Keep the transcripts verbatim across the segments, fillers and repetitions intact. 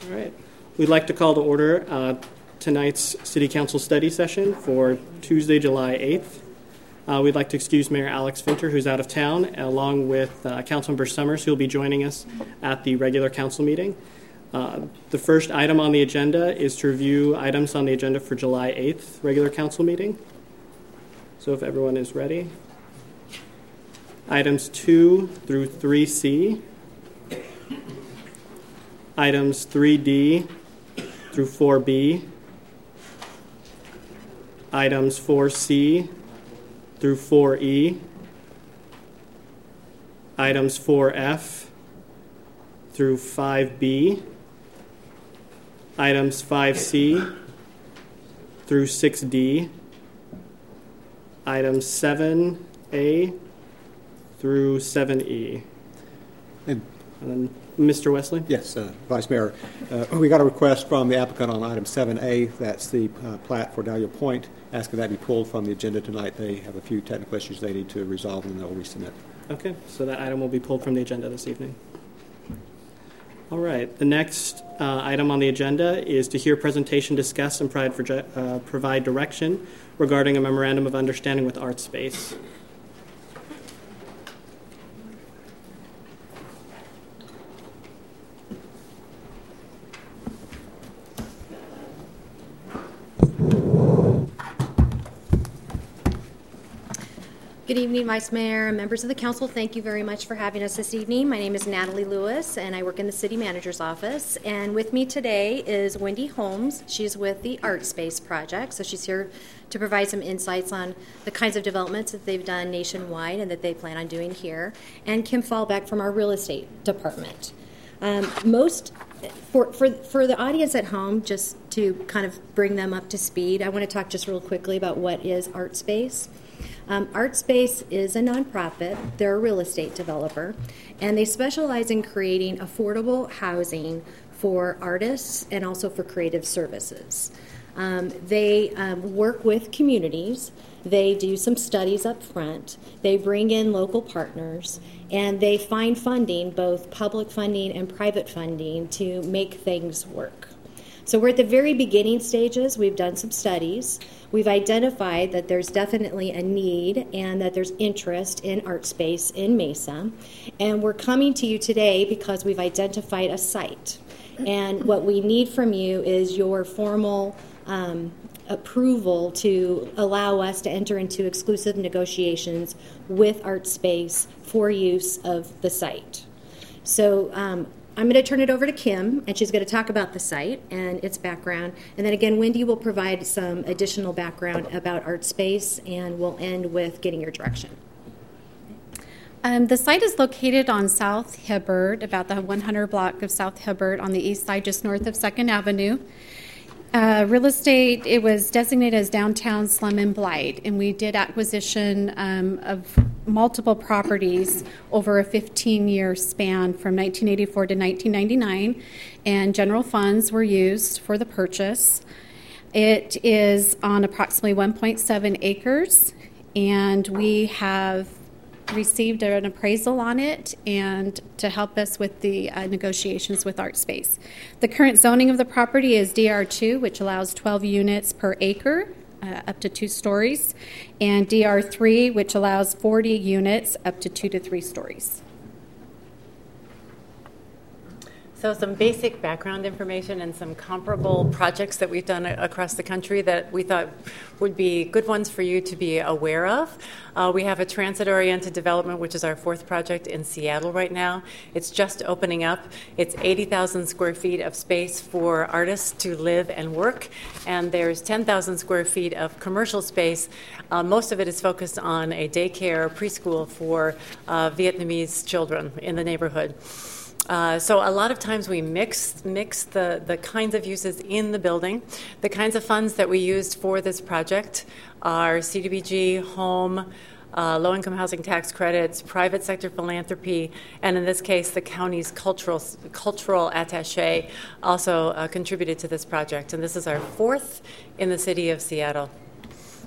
All right. We'd like to call to order uh, tonight's City Council study session for Tuesday, July eighth. Uh, we'd like to excuse Mayor Alex Finter, who's out of town, along with uh, Councilmember Summers, who will be joining us at the regular council meeting. Uh, the first item on the agenda is to review items on the agenda for July eighth regular council meeting. So if everyone is ready. Items two through three C. Items three D through four B, items four C through four E, items four F through five B, items five C through six D, items seven A through seven E. And And then Mister Wesley? Yes, uh, Vice Mayor. Uh, we got a request from the applicant on item seven A. That's the uh, plat for Dahlia Point, asking that be pulled from the agenda tonight. They have a few technical issues they need to resolve, and they'll resubmit. Okay, so that item will be pulled from the agenda this evening. All right, the next uh, item on the agenda is to hear presentation, discuss, and provide, for, uh, provide direction regarding a memorandum of understanding with ArtSpace. Good evening, Vice Mayor and members of the council. Thank you very much for having us this evening. My name is Natalie Lewis, and I work in the city manager's office. And with me today is Wendy Holmes. She's with the ArtSpace project, so she's here to provide some insights on the kinds of developments that they've done nationwide and that they plan on doing here. And Kim Fallback from our real estate department. Um, most for, for for the audience at home, just to kind of bring them up to speed, I want to talk just real quickly about what is ArtSpace. Um, ArtSpace is a nonprofit. They're a real estate developer, and they specialize in creating affordable housing for artists and also for creative services. Um, they um, work with communities. They do some studies up front. They bring in local partners, and they find funding, both public funding and private funding, to make things work. So we're at the very beginning stages. We've done some studies. We've identified that there's definitely a need and that there's interest in ArtSpace in Mesa. And we're coming to you today because we've identified a site. And what we need from you is your formal um, approval to allow us to enter into exclusive negotiations with ArtSpace for use of the site. So um, I'm going to turn it over to Kim, and she's going to talk about the site and its background. And then again, Wendy will provide some additional background about ArtSpace, and we'll end with getting your direction. Um, the site is located on South Hibbert, about the one hundred block of South Hibbert on the east side, just north of second Avenue. Uh, real estate, it was designated as downtown slum and blight, and we did acquisition um, of multiple properties over a fifteen-year span from nineteen eighty-four to nineteen ninety-nine, and general funds were used for the purchase. It is on approximately one point seven acres, and we have received an appraisal on it and to help us with the uh, negotiations with ArtSpace. The current zoning of the property is D R two, which allows twelve units per acre, uh, up to two stories, and D R three, which allows forty units up to two to three stories. So some basic background information and some comparable projects that we've done across the country that we thought would be good ones for you to be aware of. Uh, we have a transit-oriented development, which is our fourth project in Seattle right now. It's just opening up. It's eighty thousand square feet of space for artists to live and work, and there's ten thousand square feet of commercial space. Uh, most of it is focused on a daycare preschool for uh, Vietnamese children in the neighborhood. Uh, so a lot of times we mix mix the, the kinds of uses in the building. The kinds of funds that we used for this project are C D B G, home, uh, low-income housing tax credits, private sector philanthropy, and in this case, the county's cultural cultural attaché also uh, contributed to this project. And this is our fourth in the city of Seattle.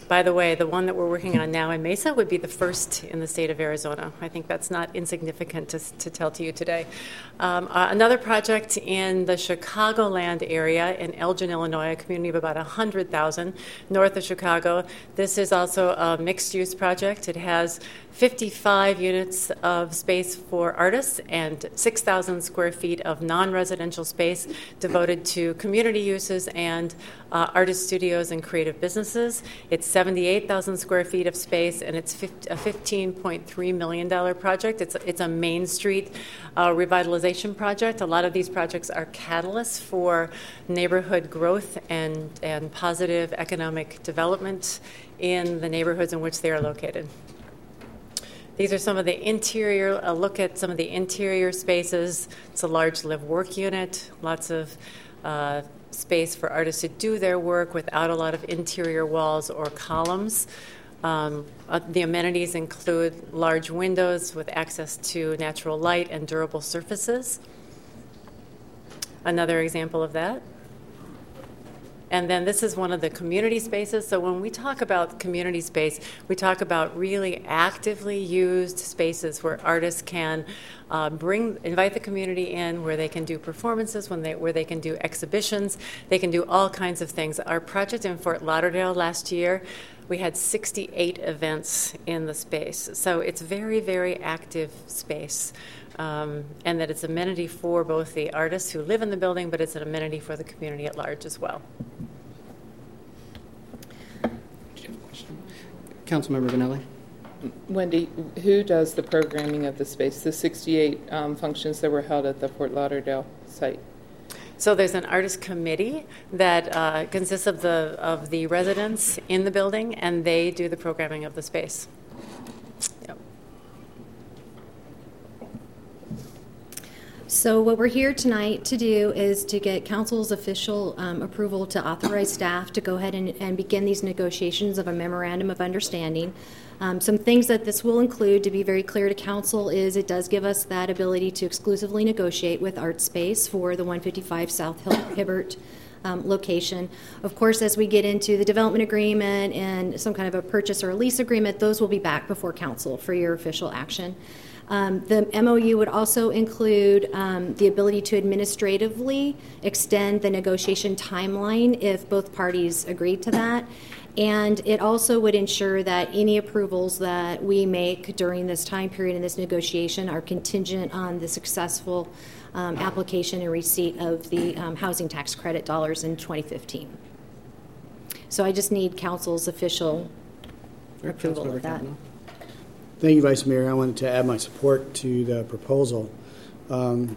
by the way, the one that we're working on now in Mesa would be the first in the state of Arizona. I think that's not insignificant to, to tell to you today. Um, uh, another project in the Chicagoland area in Elgin, Illinois, a community of about one hundred thousand north of Chicago. This is also a mixed-use project. It has fifty-five units of space for artists and six thousand square feet of non-residential space devoted to community uses and uh, artist studios and creative businesses. It's seventy-eight thousand square feet of space, and it's a fifteen point three million dollars project. It's, it's a Main Street uh, revitalization project. A lot of these projects are catalysts for neighborhood growth and, and positive economic development in the neighborhoods in which they are located. These are some of the interior, a look at some of the interior spaces. It's a large live-work unit, lots of uh, space for artists to do their work without a lot of interior walls or columns. Um, uh, the amenities include large windows with access to natural light and durable surfaces. Another example of that. And then this is one of the community spaces. So when we talk about community space, we talk about really actively used spaces where artists can uh, bring, invite the community in, where they can do performances, when they, where they can do exhibitions. They can do all kinds of things. Our project in Fort Lauderdale last year, we had sixty-eight events in the space. So it's very, very active space. Um, and that it's amenity for both the artists who live in the building, but it's an amenity for the community at large as well. Councilmember Vanelli. Wendy, who does the programming of the space, the sixty-eight um, functions that were held at the Fort Lauderdale site? So there's an artist committee that uh, consists of the of the residents in the building, and they do the programming of the space. Yep. So what we're here tonight to do is to get council's official um, approval to authorize staff to go ahead and, and begin these negotiations of a memorandum of understanding. Um, some things that this will include, to be very clear to council, is it does give us that ability to exclusively negotiate with ArtSpace for the one fifty-five South Hibbert um, location. Of course, as we get into the development agreement and some kind of a purchase or a lease agreement, those will be back before council for your official action. Um, the M O U would also include um, the ability to administratively extend the negotiation timeline if both parties agreed to that. And it also would ensure that any approvals that we make during this time period in this negotiation are contingent on the successful um, application and receipt of the um, housing tax credit dollars in twenty fifteen. So I just need council's official approval of that. Thank you, Vice Mayor. I wanted to add my support to the proposal. Um,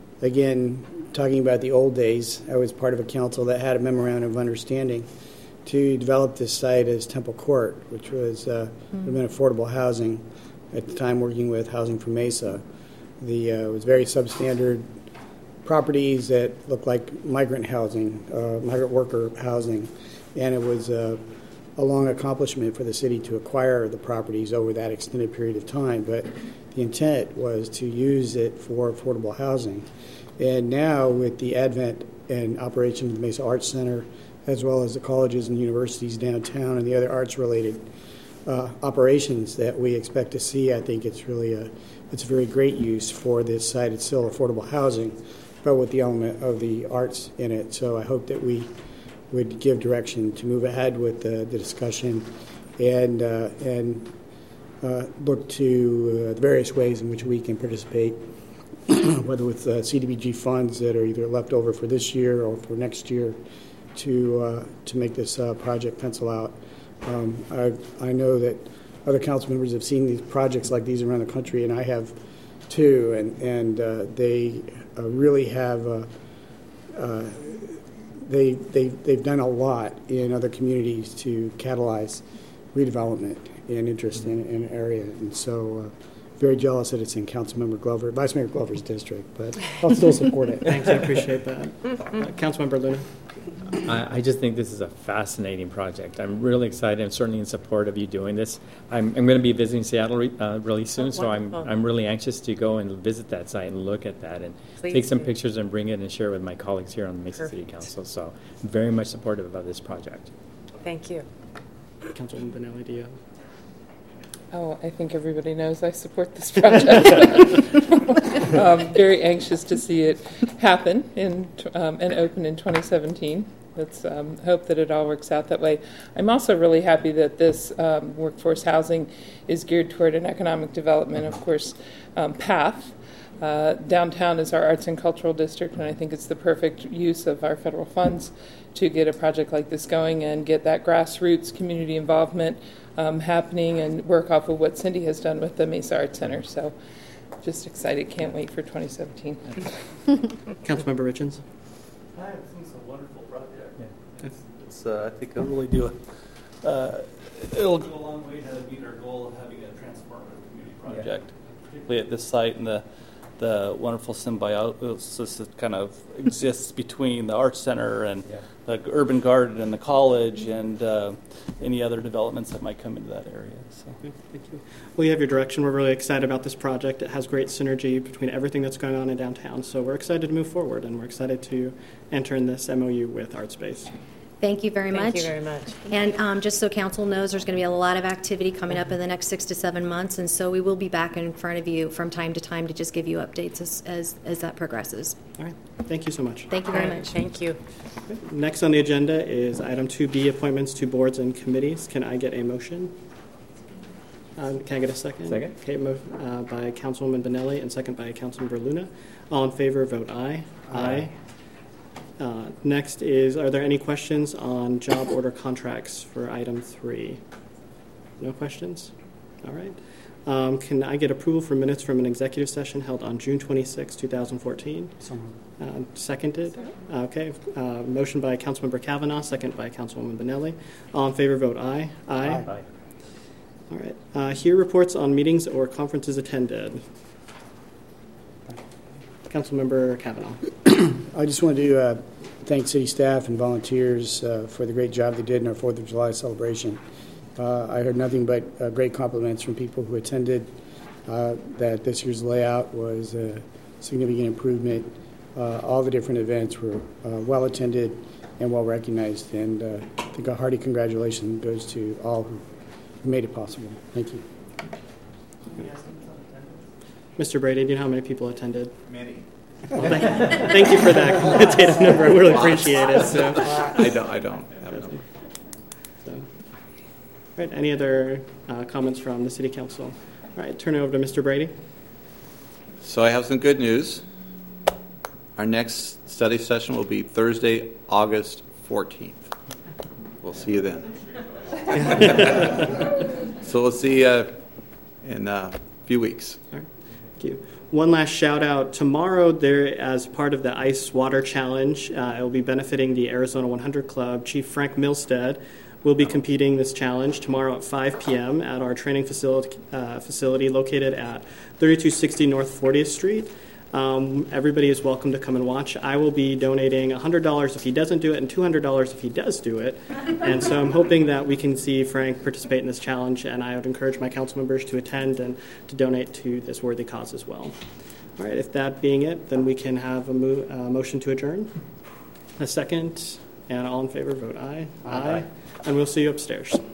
again, talking about the old days, I was part of a council that had a memorandum of understanding to develop this site as Temple Court, which was uh, mm-hmm. been affordable housing at the time, working with Housing for Mesa. The uh, it was very substandard properties that looked like migrant housing, uh, migrant worker housing, and it was uh, a long accomplishment for the city to acquire the properties over that extended period of time. But the intent was to use it for affordable housing. And now, with the advent and operation of the Mesa Arts Center, as well as the colleges and universities downtown and the other arts-related uh, operations that we expect to see, I think it's really a it's a very great use for this site. It's still affordable housing, but with the element of the arts in it. So I hope that we would give direction to move ahead with the, the discussion and uh, and uh, look to uh, the various ways in which we can participate, whether with uh, C D B G funds that are either left over for this year or for next year, to uh, to make this uh, project pencil out. Um, I, I know that other council members have seen these projects like these around the country, and I have too, and, and uh, they uh, really have, uh, uh, they, they, they've done a lot in other communities to catalyze redevelopment and interest in, in an area, and so uh, very jealous that it's in Councilmember Glover, Vice Mayor Glover's district, but I'll still support it. Thanks, I appreciate that. Uh, Councilmember Luna. I, I just think this is a fascinating project. I'm really excited. I'm certainly in support of you doing this. I'm, I'm going to be visiting Seattle re, uh, really soon, oh, so I'm I'm really anxious to go and visit that site and look at that and Please take some do. pictures and bring it and share it with my colleagues here on the Mesa Perfect. City Council. So I'm very much supportive of this project. Thank you. Councilwoman Benelli, do you? Oh, I think everybody knows I support this project. um, very anxious to see it happen in, um, and open in twenty seventeen. Let's um, hope that it all works out that way. I'm also really happy that this um, workforce housing is geared toward an economic development, of course, um, path. Uh, downtown is our arts and cultural district, and I think it's the perfect use of our federal funds to get a project like this going and get that grassroots community involvement um, happening and work off of what Cindy has done with the Mesa Arts Center. So just excited. Can't wait for twenty seventeen. Councilmember Richens. I think it's a wonderful project. Yeah. It's, it's uh, I think it'll really do it. Uh, it'll go a long way to meet our goal of having a transformative community project, yeah. particularly at this site and the the wonderful symbiosis that kind of exists between the Arts Center and yeah. the urban garden and the college and uh, any other developments that might come into that area. So. Okay, thank you. Well, you have your direction. We're really excited about this project. It has great synergy between everything that's going on in downtown. So we're excited to move forward, and we're excited to enter in this M O U with ArtSpace. Thank you very Thank much. Thank you very much. And um, just so council knows, there's going to be a lot of activity coming up in the next six to seven months, and so we will be back in front of you from time to time to just give you updates as as, as that progresses. All right. Thank you so much. Thank you very much. Thank you. Okay. Next on the agenda is item two B, appointments to boards and committees. Can I get a motion? Um, can I get a second? Second. Okay, mo- uh, by Councilwoman Benelli and second by Councilmember Luna. All in favor, vote aye. Aye. aye. Uh, next is, are there any questions on job order contracts for item three? No questions? All right. Um, can I get approval for minutes from an executive session held on June twenty-sixth, twenty fourteen? Uh, seconded? Uh, okay. Uh, motion by Councilmember Kavanaugh, second by Councilwoman Benelli. All in favor, vote aye. Aye. Aye. aye. All right. Uh, here reports on meetings or conferences attended. Councilmember Kavanaugh. I just wanted to uh, thank city staff and volunteers uh, for the great job they did in our fourth of July celebration. Uh, I heard nothing but uh, great compliments from people who attended, uh, that this year's layout was a significant improvement. Uh, all the different events were uh, well attended and well recognized, and uh, I think a hearty congratulations goes to all who made it possible. Thank you. Mister Brady, do you know how many people attended? Many. Well, thank, thank you for that quantitative number. I really appreciate it. So. I don't. I don't have a number. So, all right. Any other uh, comments from the City Council? All right. Turn it over to Mister Brady. So I have some good news. Our next study session will be Thursday, August fourteenth. We'll see you then. So we'll see you in a few weeks. All right. Thank you. One last shout out. Tomorrow, there, as part of the Ice Water Challenge, uh, it will be benefiting the Arizona one hundred Club. Chief Frank Milstead will be competing this challenge tomorrow at five p.m. at our training facility, uh, facility located at thirty-two sixty North fortieth Street. Um, everybody is welcome to come and watch. I will be donating one hundred dollars if he doesn't do it and two hundred dollars if he does do it. And so I'm hoping that we can see Frank participate in this challenge, and I would encourage my council members to attend and to donate to this worthy cause as well. All right, if that being it, then we can have a mo- uh, motion to adjourn. A second, and all in favor, vote aye. Aye. Aye. And we'll see you upstairs.